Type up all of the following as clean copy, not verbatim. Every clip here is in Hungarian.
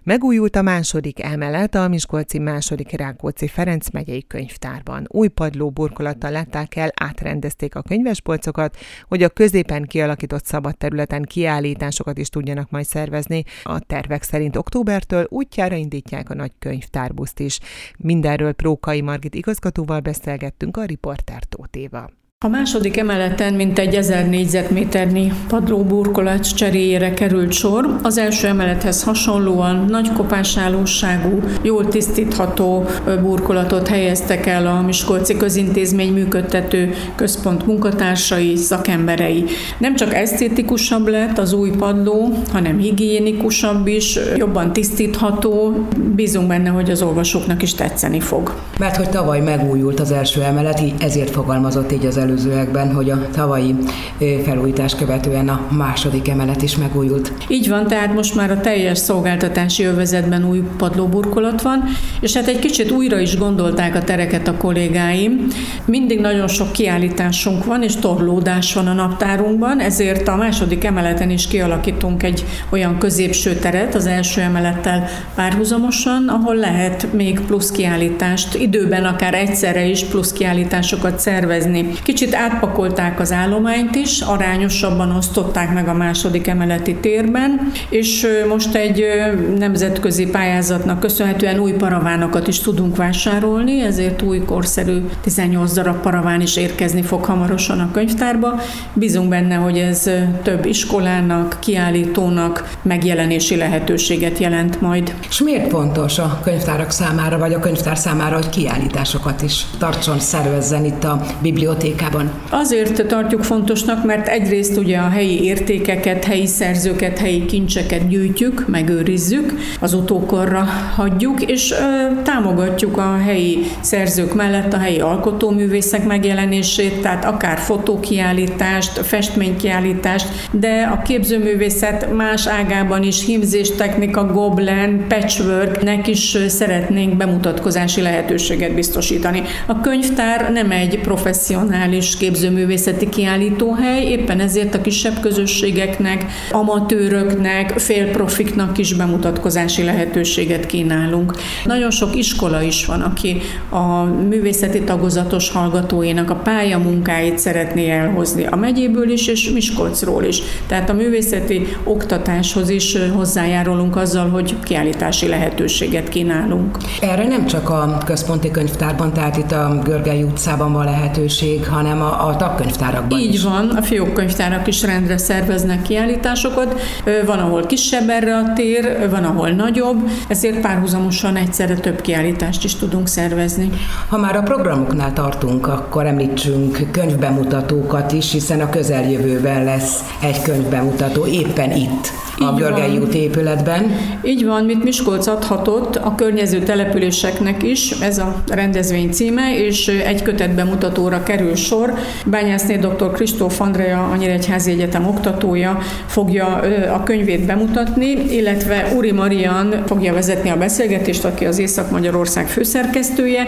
Megújult a második emelet a miskolci II. Rákóczi Ferenc megyei könyvtárban. Új padló burkolattal látták el, átrendezték a könyvespolcokat, hogy a középen kialakított szabad területen kiállításokat is tudjanak majd szervezni. A tervek szerint októbertől útjára indítják a nagy könyvtárbuszt is. Mindenről Prókai Margit igazgatóval beszélgettünk, a riporter Tóth Éva. A második emeleten mintegy 1000 négyzetméternyi padlóburkolat cseréjére került sor. Az első emelethez hasonlóan nagy kopásállóságú, jól tisztítható burkolatot helyeztek el a Miskolci Közintézmény működtető központ munkatársai, szakemberei. Nem csak esztétikusabb lett az új padló, hanem higiénikusabb is, jobban tisztítható. Bízunk benne, hogy az olvasóknak is tetszeni fog. Mert hogy tavaly megújult az első emelet, ezért fogalmazott így az előzőekben, hogy a tavalyi felújítás követően a második emelet is megújult. Így van, tehát most már a teljes szolgáltatási övezetben új padlóburkolat van, és hát egy kicsit újra is gondolták a tereket a kollégáim. Mindig nagyon sok kiállításunk van, és torlódás van a naptárunkban, ezért a második emeleten is kialakítunk egy olyan középső teret az első emelettel párhuzamosan, ahol lehet még plusz kiállítást, időben akár egyszerre is plusz kiállításokat szervezni. Kicsit átpakolták az állományt is, arányosabban osztották meg a második emeleti térben, és most egy nemzetközi pályázatnak köszönhetően új paravánokat is tudunk vásárolni, ezért új korszerű 18 darab paraván is érkezni fog hamarosan a könyvtárba. Bízunk benne, hogy ez több iskolának, kiállítónak megjelenési lehetőséget jelent majd. És miért fontos a könyvtárak számára, vagy a könyvtár számára, hogy kiállításokat is tartson, szervezzen itt a bibliotékában? Azért tartjuk fontosnak, mert egyrészt ugye a helyi értékeket, helyi szerzőket, helyi kincseket gyűjtjük, megőrizzük, az utókorra hagyjuk, és támogatjuk a helyi szerzők mellett a helyi alkotóművészek megjelenését, tehát akár fotókiállítást, festménykiállítást, de a képzőművészet más ágában is, hímzéstechnika, goblen, patchworknek is szeretnénk bemutatkozási lehetőséget biztosítani. A könyvtár nem egy professzionális képzőművészeti kiállítóhely, éppen ezért a kisebb közösségeknek, amatőröknek, félprofiknak is bemutatkozási lehetőséget kínálunk. Nagyon sok iskola is van, aki a művészeti tagozatos hallgatóinak a pályamunkáit szeretné elhozni a megyéből is, és Miskolcról is. Tehát a művészeti oktatáshoz is hozzájárulunk azzal, hogy kiállítási lehetőséget kínálunk. Erre nem csak a központi könyvtárban, tehát itt a Görgely utcában van lehetőség, hanem a tagkönyvtárakban Így is. van, a fiókkönyvtárak is rendre szerveznek kiállításokat. Van, ahol kisebb erre a tér, van, ahol nagyobb, ezért párhuzamosan egyszerre több kiállítást is tudunk szervezni. Ha már a programoknál tartunk, akkor említsünk könyvbemutatókat is, hiszen a közeljövőben lesz egy könyvbemutató éppen itt, a Görgely út épületben. Így van, mit Miskolc adhatott a környező településeknek is, ez a rendezvény címe, és egy kötetbemutatóra kerül sor. Bányászné dr. Kristóf Andrea, a Nyíregyházi Egyetem oktatója fogja a könyvét bemutatni, illetve Uri Marian fogja vezetni a beszélgetést, aki az Észak-Magyarország főszerkesztője.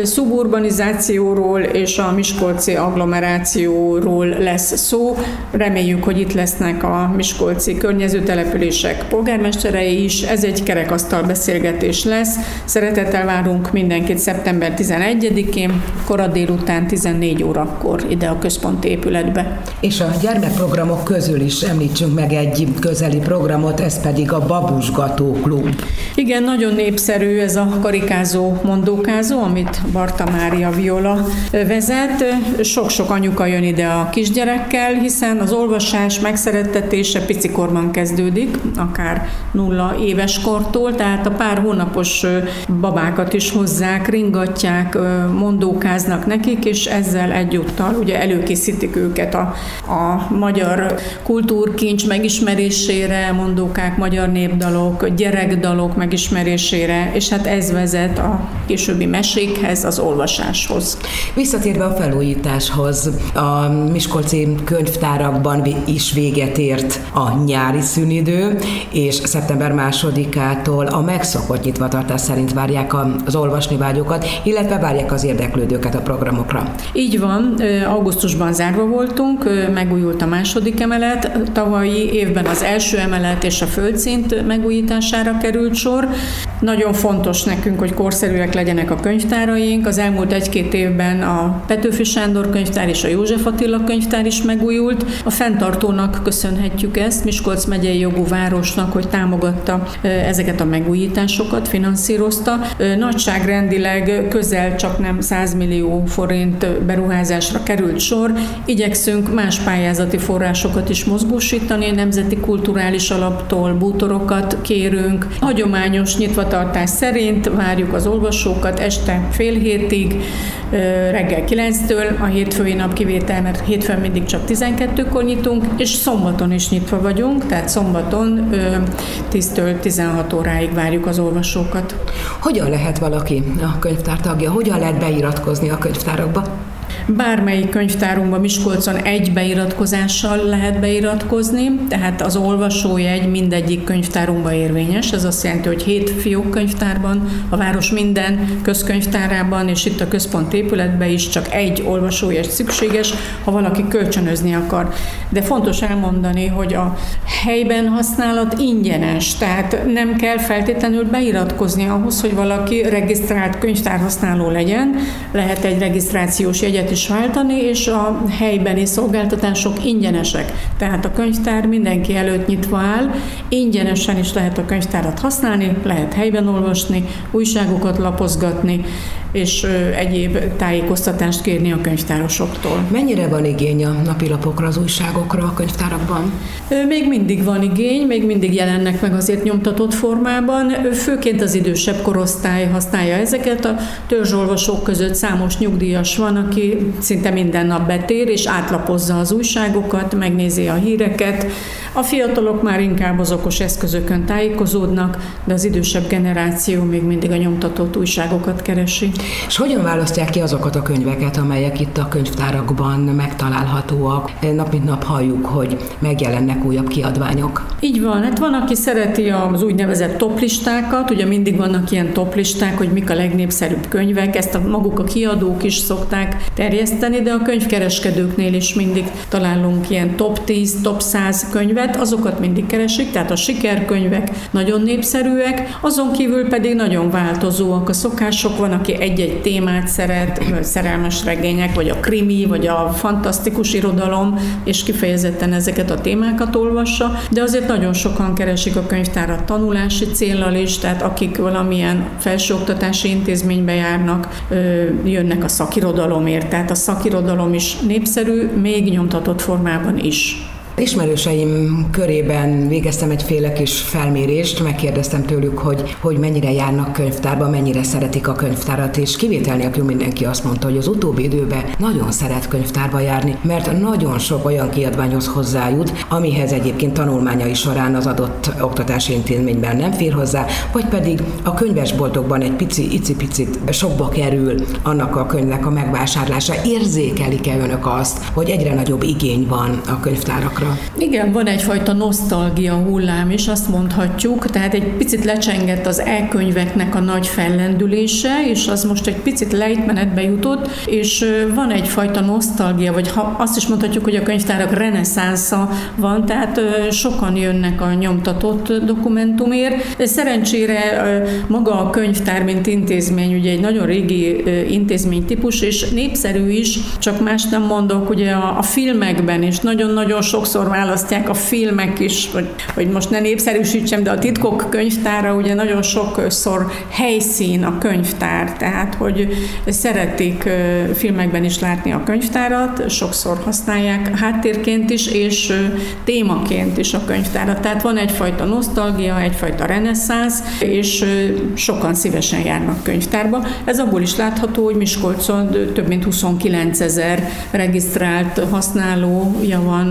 Szuburbanizációról és a miskolci agglomerációról lesz szó. Reméljük, hogy itt lesznek a miskolci környező települések polgármesterei is. Ez egy kerekasztal beszélgetés lesz. Szeretettel várunk mindenkit szeptember 11-én, kora délután 14 órakor ide a központi épületbe. És a gyermekprogramok közül is említsünk meg egy közeli programot, ez pedig a Babusgató Klub. Igen, nagyon népszerű ez a karikázó, mondókázó, amit Barta Mária Viola vezet. Sok-sok anyuka jön ide a kisgyerekkel, hiszen az olvasás megszerettetése picikorban kezdődik, akár 0 éves kortól, tehát a pár hónapos babákat is hozzák, ringatják, mondókáznak nekik, és ezzel egyúttal ugye előkészítik őket a magyar kultúrkincs megismerésére, mondókák, magyar népdalok, gyerekdalok megismerésére, és hát ez vezet a későbbi mesékhez, az olvasáshoz. Visszatérve a felújításhoz, a miskolci könyvtárakban is véget ért a nyári szünidő, és szeptember 2-ától a megszokott nyitvatartás szerint várják az olvasnivágyókat, illetve várják az érdeklődőket a programokra. Így van, van. Augusztusban zárva voltunk, megújult a második emelet, tavalyi évben az első emelet és a földszint megújítására került sor. Nagyon fontos nekünk, hogy korszerűek legyenek a könyvtáraink. Az elmúlt 1-2 évben a Petőfi Sándor könyvtár és a József Attila könyvtár is megújult. A fenntartónak köszönhetjük ezt, Miskolc megyei jogú városnak, hogy támogatta ezeket a megújításokat, finanszírozta. Nagyságrendileg közel csak nem 100 millió forint beruházásra került sor. Igyekszünk más pályázati forrásokat is mozgósítani, nemzeti kulturális alaptól bútorokat kérünk. Hagyományos nyitvatartás szerint várjuk az olvasókat este fél hétig, reggel 9-től, a hétfői nap kivétel, mert hétfőn mindig csak 12-kor nyitunk, és szombaton is nyitva vagyunk, tehát szombaton 10-től 16 óráig várjuk az olvasókat. Hogyan lehet valaki a könyvtár tagja? Hogyan lehet beiratkozni a könyvtárakba? Bármelyik könyvtárunkban Miskolcon egy beiratkozással lehet beiratkozni, tehát az olvasójegy mindegyik könyvtárunkban érvényes. Ez azt jelenti, hogy 7 fiókkönyvtárban, a város minden közkönyvtárában, és itt a központ épületben is csak egy olvasójegy szükséges, ha valaki kölcsönözni akar. De fontos elmondani, hogy a helyben használat ingyenes, tehát nem kell feltétlenül beiratkozni ahhoz, hogy valaki regisztrált könyvtárhasználó legyen. Lehet egy regisztrációs jegyet is váltani, és a helybeni szolgáltatások ingyenesek. Tehát a könyvtár mindenki előtt nyitva áll, ingyenesen is lehet a könyvtárat használni, lehet helyben olvasni, újságokat lapozgatni, és egyéb tájékoztatást kérni a könyvtárosoktól. Mennyire van igény a napilapokra, az újságokra a könyvtárakban? Még mindig van igény, még mindig jelennek meg azért nyomtatott formában. Főként az idősebb korosztály használja ezeket. A törzsolvasók között számos nyugdíjas van, aki szinte minden nap betér, és átlapozza az újságokat, megnézi a híreket. A fiatalok már inkább az okos eszközökön tájékozódnak, de az idősebb generáció még mindig a nyomtatott újságokat keresi. És hogyan választják ki azokat a könyveket, amelyek itt a könyvtárakban megtalálhatóak? Nap mint nap halljuk, hogy megjelennek újabb kiadványok. Így van, hát van, aki szereti az úgynevezett toplistákat, ugye mindig vannak ilyen toplisták, hogy mik a legnépszerűbb könyvek, ezt maguk a kiadók is szokták terjeszteni, de a könyvkereskedőknél is mindig találunk ilyen top 10, top 100 könyvet, azokat mindig keresik, tehát a sikerkönyvek nagyon népszerűek, azon kívül pedig nagyon változóak a szokások, van, aki egy-egy témát szeret, szerelmes regények, vagy a krimi, vagy a fantasztikus irodalom, és kifejezetten ezeket a témákat olvassa, de azért nagyon sokan keresik a könyvtárat tanulási céllal is, tehát akik valamilyen felsőoktatási intézménybe járnak, jönnek a szakirodalomért, tehát a szakirodalom is népszerű, még nyomtatott formában is. Ismerőseim körében végeztem egyféle kis felmérést, megkérdeztem tőlük, hogy mennyire járnak könyvtárba, mennyire szeretik a könyvtárat, és kivétel nélkül mindenki azt mondta, hogy az utóbbi időben nagyon szeret könyvtárba járni, mert nagyon sok olyan kiadványhoz hozzájut, amihez egyébként tanulmányai során az adott oktatási intézményben nem fér hozzá, vagy pedig a könyvesboltokban egy icipicit sokba kerül annak a könyvnek a megvásárlása. Érzékelik-e önök azt, hogy egyre nagyobb igény van a könyvtárakra? Igen, van egyfajta nosztalgia hullám is, azt mondhatjuk, tehát egy picit lecsengett az e-könyveknek a nagy fellendülése, és az most egy picit lejtmenetbe jutott, és van egyfajta nosztalgia, vagy azt is mondhatjuk, hogy a könyvtárak reneszánsza van, tehát sokan jönnek a nyomtatott dokumentumért. Szerencsére maga a könyvtár, mint intézmény, ugye egy nagyon régi intézménytípus, és népszerű is, csak más nem mondok, ugye a filmekben is nagyon-nagyon sokszor választják a filmek is, hogy most ne népszerűsítsem, de a Titkok könyvtára ugye nagyon sokszor helyszín a könyvtár, tehát hogy szeretik filmekben is látni a könyvtárat, sokszor használják háttérként is, és témaként is a könyvtárat. Tehát van egyfajta nosztalgia, egyfajta reneszánsz, és sokan szívesen járnak könyvtárba. Ez abból is látható, hogy Miskolcon több mint 29 000 regisztrált használója van a mi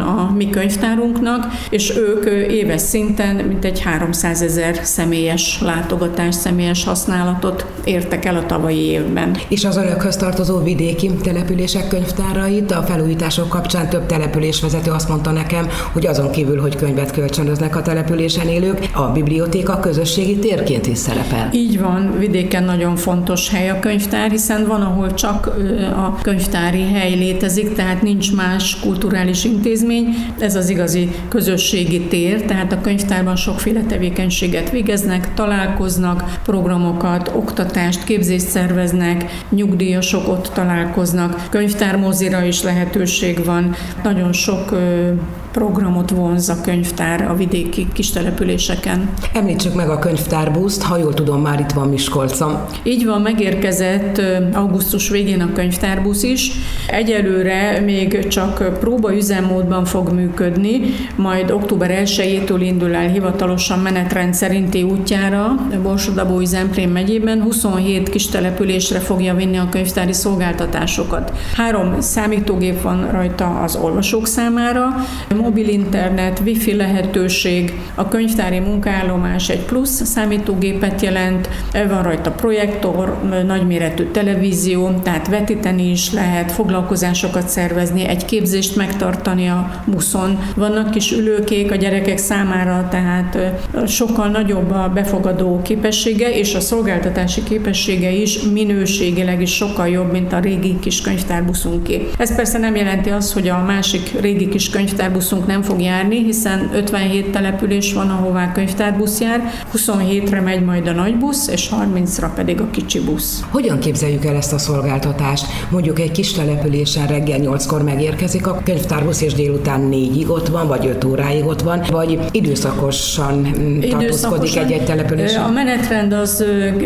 mi könyvtárunknak, és ők éves szinten mintegy 300 000 személyes látogatást, személyes használatot értek el a tavalyi évben. És az önökhöz tartozó vidéki települések könyvtárait a felújítások kapcsán több településvezető azt mondta nekem, hogy azon kívül, hogy könyvet kölcsönöznek a településen élők, a bibliotéka közösségi térként is szerepel. Így van, vidéken nagyon fontos hely a könyvtár, hiszen van, ahol csak a könyvtári hely létezik, tehát nincs más kulturális intézmény. Ez az igazi közösségi tér, tehát a könyvtárban sokféle tevékenységet végeznek, találkoznak, programokat, oktatást, képzést szerveznek, nyugdíjasok ott találkoznak, könyvtármozira is lehetőség van, nagyon sok programot vonz a könyvtár a vidéki kistelepüléseken. Említsük meg a könyvtárbuszt, ha jól tudom, már itt van Miskolcon. Így van, megérkezett augusztus végén a könyvtárbusz is. Egyelőre még csak próbaüzemmódban fog működni, majd október 1-től indul el hivatalosan menetrend szerinti útjára Borsod-Abaúj-Zemplén megyében, 27 kistelepülésre fogja vinni a könyvtári szolgáltatásokat. 3 számítógép van rajta az olvasók számára, mobil internet, wifi lehetőség, a könyvtári munkaállomás egy plusz számítógépet jelent, van rajta projektor, nagyméretű televízió, tehát vetíteni is lehet, foglalkozásokat szervezni, egy képzést megtartani a buszon. Vannak kis ülőkék a gyerekek számára, tehát sokkal nagyobb a befogadó képessége, és a szolgáltatási képessége is minőségileg is sokkal jobb, mint a régi kis könyvtárbuszunké. Ez persze nem jelenti azt, hogy a másik régi kis könyvtárbuszunk nem fog járni, hiszen 57 település van, ahová könyvtárbusz jár, 27-re megy majd a nagy busz, és 30-ra pedig a kicsi busz. Hogyan képzeljük el ezt a szolgáltatást? Mondjuk egy kis településen reggel 8-kor megérkezik a könyvtárbusz, és délután 4-ig ott van, vagy 5 óráig ott van, vagy időszakosan tartózkodik egy településen? A menetrend az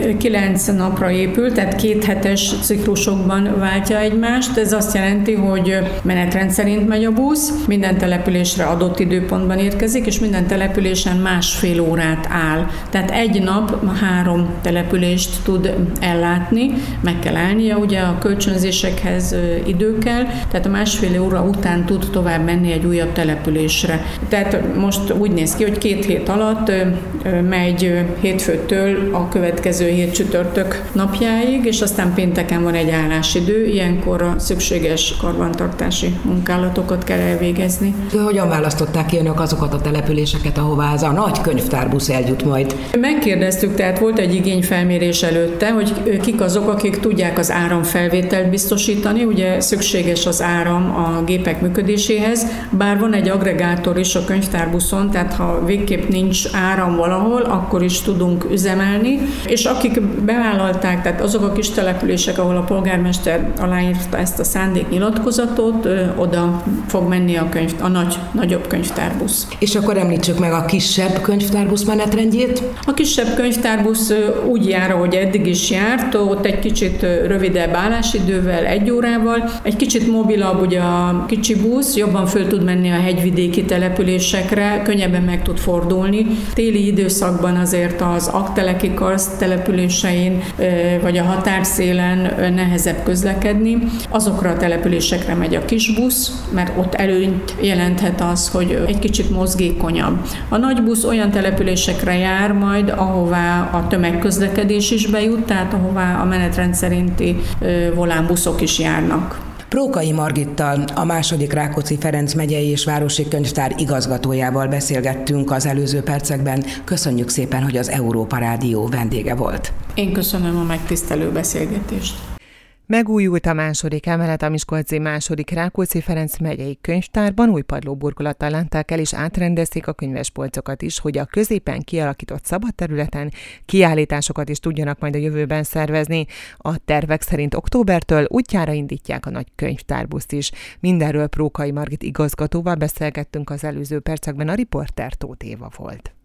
9 napra épül, tehát 2 hetes ciklusokban váltja egymást. Ez azt jelenti, hogy menetrend szerint megy a busz, minden településre adott időpontban érkezik, és minden településen másfél órát áll. Tehát egy nap 3 települést tud ellátni, meg kell állnia ugye a kölcsönzésekhez idő kell, tehát a másfél óra után tud tovább menni egy újabb településre. Tehát most úgy néz ki, hogy 2 hét alatt megy hétfőtől a következő hét csütörtök napjáig, és aztán pénteken van egy állásidő, ilyenkor a szükséges karbantartási munkálatokat kell elvégezni. Hogyan választották ki önök azokat a településeket, ahová ez a nagy könyvtárbusz eljut majd? Megkérdeztük, tehát volt egy igényfelmérés előtte, hogy kik azok, akik tudják az áramfelvételt biztosítani, ugye szükséges az áram a gépek működéséhez, bár van egy agregátor is a könyvtárbuszon, tehát ha végképp nincs áram valahol, akkor is tudunk üzemelni, és akik bevállalták, tehát azok a kis települések, ahol a polgármester aláírta ezt a szándéknyilatkozatot, oda fog menni a nagyobb könyvtárbusz. És akkor említsük meg a kisebb könyvtárbusz menetrendjét. A kisebb könyvtárbusz úgy jár, ahogy eddig is járt, ott egy kicsit rövidebb állásidővel, 1 órával, egy kicsit mobilabb ugye a kicsi busz, jobban föl tud menni a hegyvidéki településekre, könnyebben meg tud fordulni. Téli időszakban azért az Aggteleki karszt településein vagy a határszélen nehezebb közlekedni. Azokra a településekre megy a kis busz, mert ott előnyt jelenthet az, hogy egy kicsit mozgékonyabb. A nagy busz olyan településekre jár majd, ahová a tömegközlekedés is bejut, tehát ahová a menetrend szerinti volánbuszok is járnak. Prókai Margittal, a II. Rákóczi Ferenc megyei és városi könyvtár igazgatójával beszélgettünk az előző percekben. Köszönjük szépen, hogy az Európa Rádió vendége volt. Én köszönöm a megtisztelő beszélgetést. Megújult a második emelet a Miskolci II. Rákóczi Ferenc megyei könyvtárban, új padlóburkolattal látták el és átrendezték a könyvespolcokat is, hogy a középen kialakított szabad területen kiállításokat is tudjanak majd a jövőben szervezni. A tervek szerint októbertől útjára indítják a nagy könyvtárbuszt is. Mindenről Prókai Margit igazgatóval beszélgettünk az előző percekben, a riporter Tóth Éva volt.